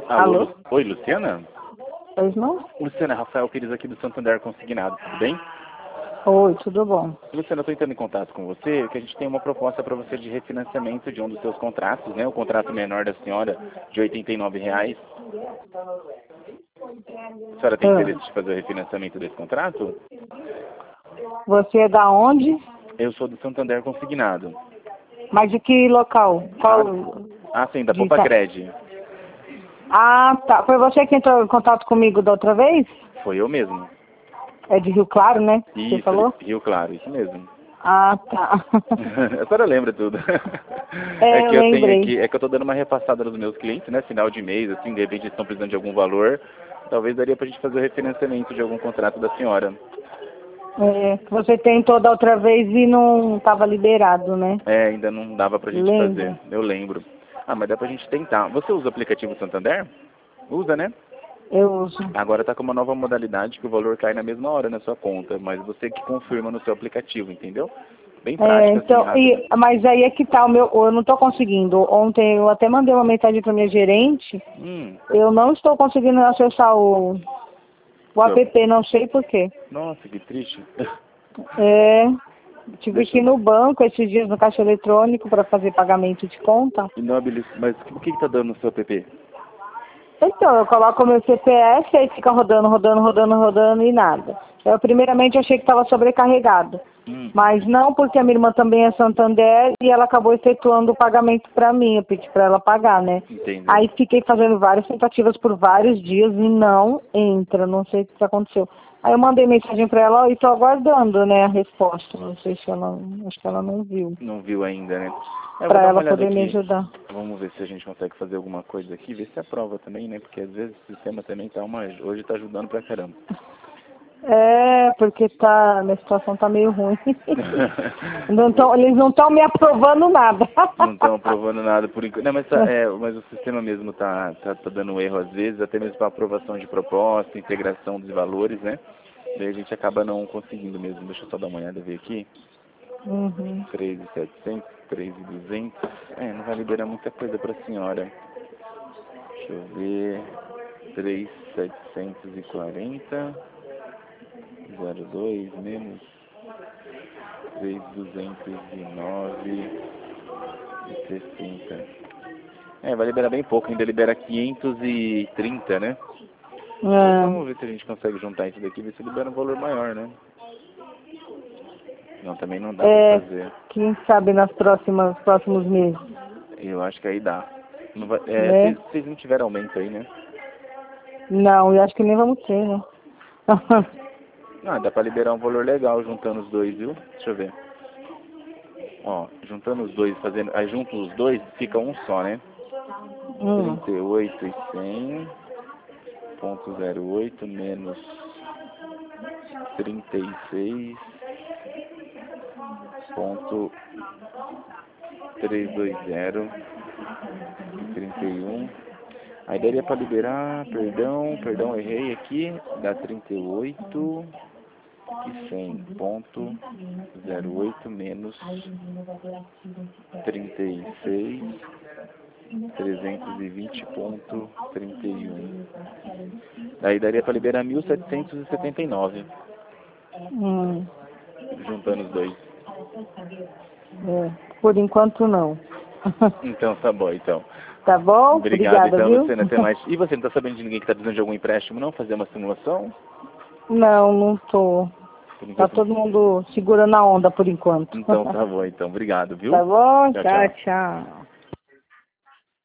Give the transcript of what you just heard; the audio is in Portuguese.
Alô? Alô? Oi, Luciana? Pois não? Luciana, Rafael Pires aqui do Santander Consignado, tudo bem? Oi, tudo bom? Luciana, eu estou entrando em contato com você, que a gente tem uma proposta para você de refinanciamento de um dos seus contratos, né? O contrato menor da senhora, de R$ 89,00. A senhora tem interesse de fazer o refinanciamento desse contrato? Você é da onde? Eu sou do Santander Consignado. Mas de que local? Qual? Sim, da De Popacred. Ah, tá. Foi você que entrou em contato comigo da outra vez? Foi eu mesmo. É de Rio Claro, né? Você Isso, falou? Rio Claro, isso mesmo. Ah, tá. A senhora lembra tudo. É Eu que eu tenho lembrei. aqui, é que eu tô dando uma repassada nos meus clientes, né? Final de mês, assim, de repente eles estão precisando de algum valor. Talvez daria pra gente fazer o refinanciamento de algum contrato da senhora. Você tentou da outra vez e não estava liberado, né? Ainda não dava pra gente fazer. Lembro. Eu lembro. Mas dá pra gente tentar. Você usa o aplicativo Santander? Usa, né? Eu uso. Agora tá com uma nova modalidade que o valor cai na mesma hora na sua conta, mas você que confirma no seu aplicativo, entendeu? Bem prática, assim, Então, rápida. mas aí é que tá o meu, eu não estou conseguindo. Ontem eu até mandei uma mensagem para minha gerente. Eu não estou conseguindo acessar o app, não sei por quê. Nossa, que triste. Tive que ir no banco esses dias no caixa eletrônico para fazer pagamento de conta. E não mas o que tá dando no seu app? Então, eu coloco o meu CPF, aí fica rodando e nada. Eu primeiramente achei que estava sobrecarregado. Mas não, porque a minha irmã também é Santander e ela acabou efetuando o pagamento para mim. Eu pedi para ela pagar, né? Entendi. Aí fiquei fazendo várias tentativas por vários dias e não entra. Não sei o que aconteceu. Aí eu mandei mensagem para ela e estou aguardando, né, a resposta. Não sei se ela, acho que ela não viu. Não viu ainda, né? Para ela poder me ajudar. Vamos ver se a gente consegue fazer alguma coisa aqui, ver se aprova também, né? Porque às vezes o sistema também tá hoje tá ajudando pra caramba. Porque minha situação tá meio ruim. Eles não estão me aprovando nada. Não estão aprovando nada por enquanto. Não, mas o sistema mesmo tá dando erro às vezes, até mesmo para aprovação de proposta, integração dos valores, né? Daí a gente acaba não conseguindo mesmo. Deixa eu só dar uma olhada, ver aqui. 3.700, 3.200. Não vai liberar muita coisa pra senhora. Deixa eu ver. 3.740. 02 menos 3.209,60. Vai liberar bem pouco, ainda libera 530, né? Vamos ver se a gente consegue juntar isso daqui, ver se libera um valor maior, né? Não, também não dá pra fazer. Quem sabe próximos meses. Eu acho que aí dá. Não vai, vocês não tiveram aumento aí, né? Não, eu acho que nem vamos ter, né? Dá pra liberar um valor legal juntando os dois, viu? Deixa eu ver. Ó, juntando os dois, aí junto os dois, fica um só, né? 38.100.08 menos 36.320.31. Aí daria para liberar, perdão, errei aqui, dá 38.100.08 menos 36.320.31. Daí daria para liberar 1.779. Juntando os dois. Por enquanto não. Então tá bom, então. Tá bom? Obrigado, Obrigada, então, viu? Luciana, até mais. E você não tá sabendo de ninguém que tá precisando de algum empréstimo, não? Fazer uma simulação? Não tô. Tá todo mundo segurando a onda por enquanto. Então tá bom, então. Obrigado, viu? Tá bom? Tchau, Tá, tchau. tchau.